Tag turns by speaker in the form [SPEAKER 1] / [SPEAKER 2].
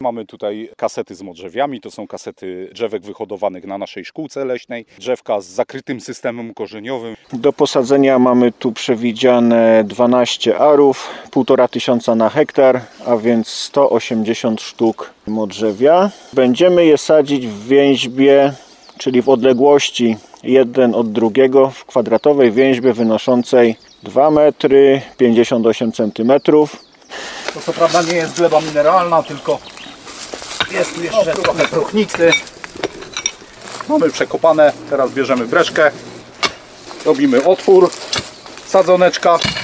[SPEAKER 1] Mamy tutaj kasety z modrzewiami, to są kasety drzewek wyhodowanych na naszej szkółce leśnej. Drzewka z zakrytym systemem korzeniowym.
[SPEAKER 2] Do posadzenia mamy tu przewidziane 12 arów, 1500 na hektar, a więc 180 sztuk modrzewia. Będziemy je sadzić w więźbie, czyli w odległości jeden od drugiego, w kwadratowej więźbie wynoszącej 2 metry 58 cm.
[SPEAKER 1] To co prawda nie jest gleba mineralna, tylko jest tu jeszcze trochę próchnicy. Mamy przekopane, teraz bierzemy breszkę, robimy otwór, sadzoneczka.